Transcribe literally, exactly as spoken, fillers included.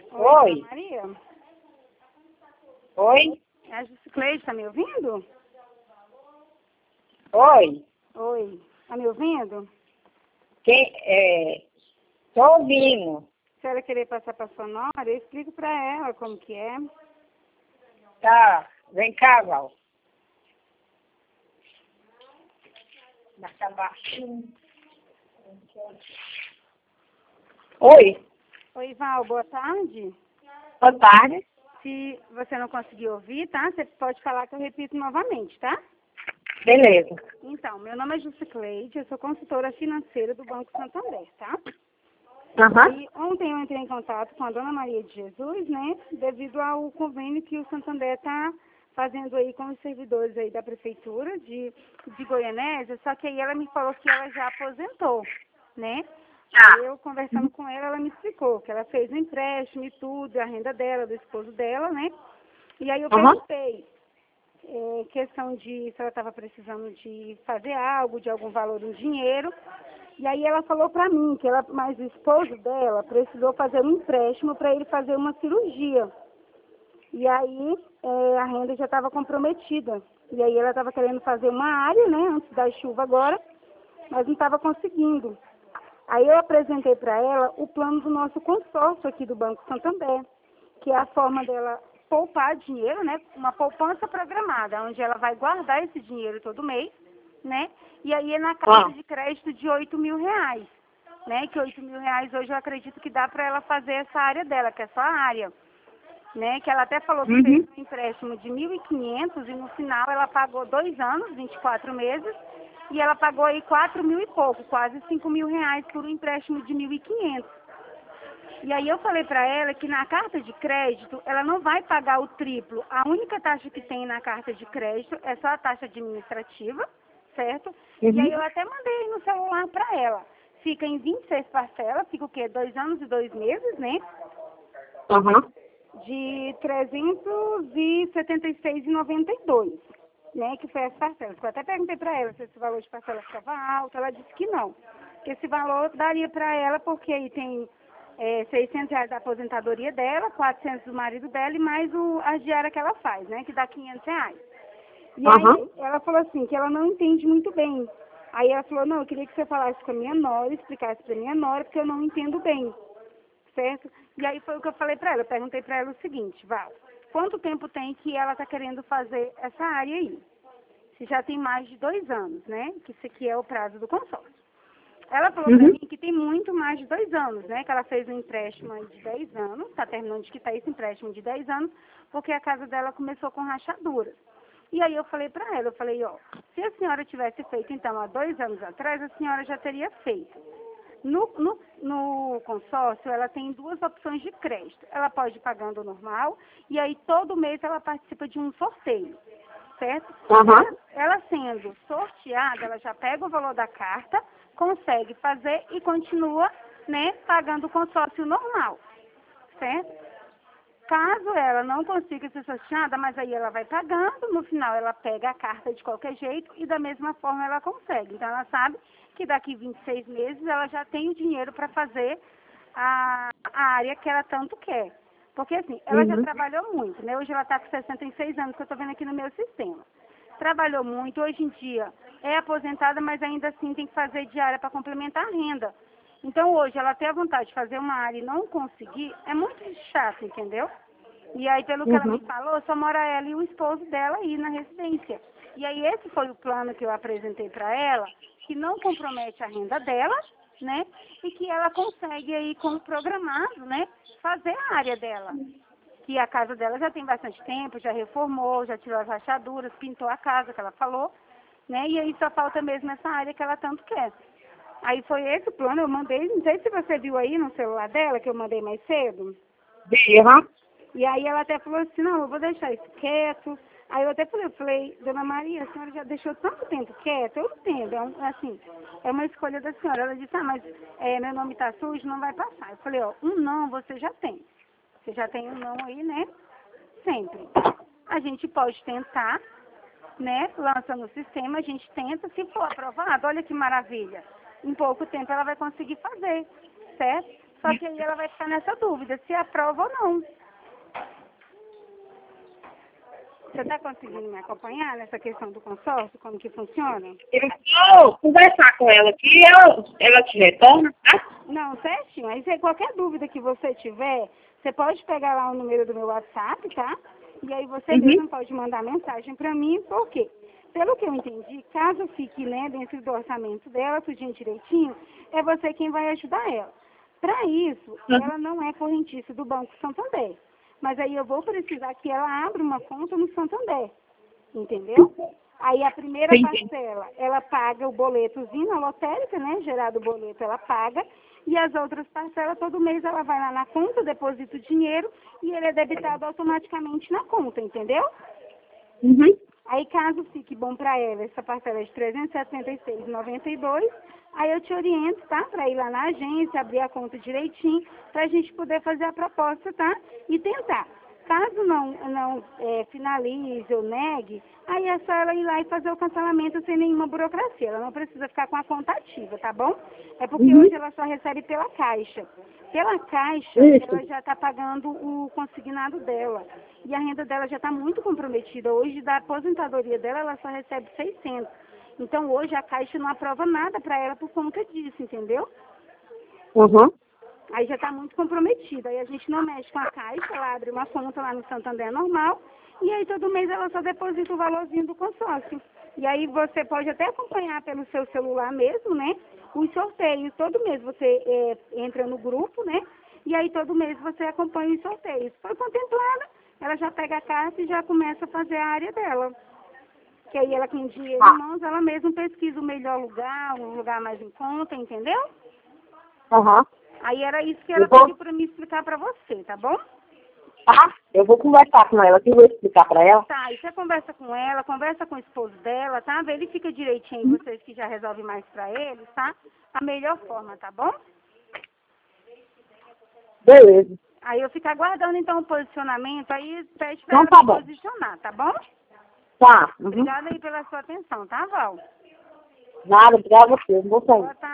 Oi. Oi. Maria? Oi? É a Juscleide, tá me ouvindo? Oi? Oi. Tá me ouvindo? Quem, é, tô ouvindo. Se ela querer passar pra Sonora, eu explico pra ela como que é. Tá, vem cá, Val. Mas tá baixinho. Oi, Oi, Val, boa tarde. boa tarde. Se você não conseguir ouvir, tá? Você pode falar que eu repito novamente, tá? Beleza. Então, meu nome é Juscleide, eu sou consultora financeira do Banco Santander, tá? Aham. E ontem eu entrei em contato com a Dona Maria de Jesus, né? Devido ao convênio que o Santander está fazendo aí com os servidores aí da prefeitura de, de Goianésia, só que aí ela me falou que ela já aposentou, né? Ah. Aí eu conversando com ela, ela me explicou que ela fez um empréstimo e tudo, a renda dela, do esposo dela, né? E aí eu Aham. perguntei, é, questão de se ela estava precisando de fazer algo, de algum valor em dinheiro. E aí ela falou pra mim que ela, mas o esposo dela precisou fazer um empréstimo para ele fazer uma cirurgia. E aí é, a renda já estava comprometida. E aí ela estava querendo fazer uma área, né, antes da chuva agora, mas não estava conseguindo. Aí eu apresentei para ela o plano do nosso consórcio aqui do Banco Santander, que é a forma dela poupar dinheiro, né, uma poupança programada, onde ela vai guardar esse dinheiro todo mês, né, e aí é na carta Ah. de crédito de oito mil reais, né, que oito mil reais hoje eu acredito que dá para ela fazer essa área dela, que é só a área, né, que ela até falou que fez Uhum. um empréstimo de mil e quinhentos e no final ela pagou dois anos, vinte e quatro meses, e ela pagou aí quatro mil e pouco, quase cinco mil reais por um empréstimo de mil e quinhentos. E aí eu falei para ela que na carta de crédito ela não vai pagar o triplo. A única taxa que tem na carta de crédito é só a taxa administrativa, certo? E aí Uhum. eu até mandei no celular para ela. Fica em vinte e seis parcelas, fica o quê? Dois anos e dois meses, né? Aham. De trezentos e setenta e seis reais e noventa e dois, né? Que foi as parcelas. Eu até perguntei para ela se esse valor de parcela ficava alto, ela disse que não. Que esse valor daria para ela, porque aí tem é, seiscentos reais da aposentadoria dela, quatrocentos do marido dela e mais o, a diária que ela faz, né? Que dá quinhentos reais. E Aham. aí ela falou assim, que ela não entende muito bem. Aí ela falou, não, eu queria que você falasse com a minha nora, explicasse para a minha nora, porque eu não entendo bem. Certo? E aí foi o que eu falei para ela. Eu perguntei para ela o seguinte, Val, quanto tempo tem que ela está querendo fazer essa área aí? Se já tem mais de dois anos, né? Que isso aqui é o prazo do consórcio. Ela falou para Uhum. mim que tem muito mais de dois anos, né? Que ela fez um empréstimo aí de dez anos, está terminando de quitar esse empréstimo de dez anos, porque a casa dela começou com rachaduras. E aí eu falei para ela, eu falei, ó, se a senhora tivesse feito então há dois anos atrás, a senhora já teria feito. No, no, no consórcio, ela tem duas opções de crédito. Ela pode ir pagando normal e aí todo mês ela participa de um sorteio, certo? Aham. Ela, ela sendo sorteada, ela já pega o valor da carta, consegue fazer e continua, né, pagando o consórcio normal, certo? Caso ela não consiga ser sorteada, mas aí ela vai pagando, no final ela pega a carta de qualquer jeito e da mesma forma ela consegue. Então ela sabe que daqui vinte e seis meses ela já tem o dinheiro para fazer a, a área que ela tanto quer. Porque assim, ela já Uhum. trabalhou muito, né? Hoje ela está com sessenta e seis anos, que eu estou vendo aqui no meu sistema. Trabalhou muito, hoje em dia é aposentada, mas ainda assim tem que fazer diária para complementar a renda. Então hoje ela tem a vontade de fazer uma área e não conseguir, é muito chato, entendeu? E aí, pelo que ela me Uhum. falou, só mora ela e o esposo dela aí na residência. E aí esse foi o plano que eu apresentei para ela, que não compromete a renda dela, né? E que ela consegue aí, como programado, né? Fazer a área dela. Que a casa dela já tem bastante tempo, já reformou, já tirou as rachaduras, pintou a casa, que ela falou, né? E aí só falta mesmo essa área que ela tanto quer. Aí foi esse o plano, eu mandei, não sei se você viu aí no celular dela, que eu mandei mais cedo. Bem, aham. E aí ela até falou assim, não, eu vou deixar isso quieto. Aí eu até falei, eu falei, Dona Maria, a senhora já deixou tanto tempo quieto, eu entendo, é um, assim, é uma escolha da senhora. Ela disse, ah, mas é, meu nome tá sujo, não vai passar. Eu falei, ó, um não você já tem. Você já tem um não aí, né? Sempre. A gente pode tentar, né? Lança no sistema, a gente tenta, se for aprovado, olha que maravilha. Em pouco tempo ela vai conseguir fazer, certo? Só que aí ela vai ficar nessa dúvida, se aprova ou não. Você está conseguindo me acompanhar nessa questão do consórcio, como que funciona? Eu vou conversar com ela aqui, ela, ela te retorna, tá? Não, certinho. Aí se qualquer dúvida que você tiver, você pode pegar lá o número do meu WhatsApp, tá? E aí você Uhum. mesmo pode mandar mensagem para mim, por quê? Pelo que eu entendi, caso fique, né, dentro do orçamento dela, tudinho direitinho, é você quem vai ajudar ela. Para isso, Uhum. ela não é correntícia do Banco Santander. Mas aí eu vou precisar que ela abra uma conta no Santander. Entendeu? Aí a primeira Entendi. parcela, ela paga o boletozinho na lotérica, né? Gerado o boleto, ela paga. E as outras parcelas, todo mês ela vai lá na conta, deposita o dinheiro e ele é debitado automaticamente na conta, entendeu? Uhum. Aí, caso fique bom para ela, essa parcela é de trezentos e setenta e seis reais e noventa e dois centavos, aí eu te oriento, tá? Para ir lá na agência, abrir a conta direitinho, para a gente poder fazer a proposta, tá? E tentar. Caso não, não é, finalize ou negue, aí é só ela ir lá e fazer o cancelamento sem nenhuma burocracia. Ela não precisa ficar com a conta ativa, tá bom? É porque Uhum. hoje ela só recebe pela Caixa. Pela Caixa, Isso. ela já está pagando o consignado dela. E a renda dela já está muito comprometida. Hoje, da aposentadoria dela, ela só recebe seiscentos. Então, hoje, a Caixa não aprova nada para ela por conta disso, entendeu? Uhum. Aí já está muito comprometida. Aí a gente não mexe com a Caixa, ela abre uma conta lá no Santander normal. E aí, todo mês, ela só deposita o valorzinho do consórcio. E aí, você pode até acompanhar pelo seu celular mesmo, né? Os sorteios. Todo mês você é, entra no grupo, né? E aí, todo mês, você acompanha os sorteios. Foi contemplada, ela já pega a carta e já começa a fazer a área dela. Que aí, ela com dinheiro em mãos, ela mesma pesquisa o melhor lugar, um lugar mais em conta, entendeu? Uhum. Aí, era isso que ela Eu vou- pediu para me explicar para você, tá bom? Tá? Eu vou conversar com ela aqui, vou explicar pra ela. Tá, e você conversa com ela, conversa com o esposo dela, tá? Verifica direitinho, vocês que já resolvem mais pra eles, tá? A melhor forma, tá bom? Beleza. Aí eu fico aguardando, então, o posicionamento, aí pede pra Então ela tá se bom. posicionar, tá bom? Tá. Uhum. Obrigada aí pela sua atenção, tá, Val? Nada, obrigada a você. Não vou sair. Boa tarde.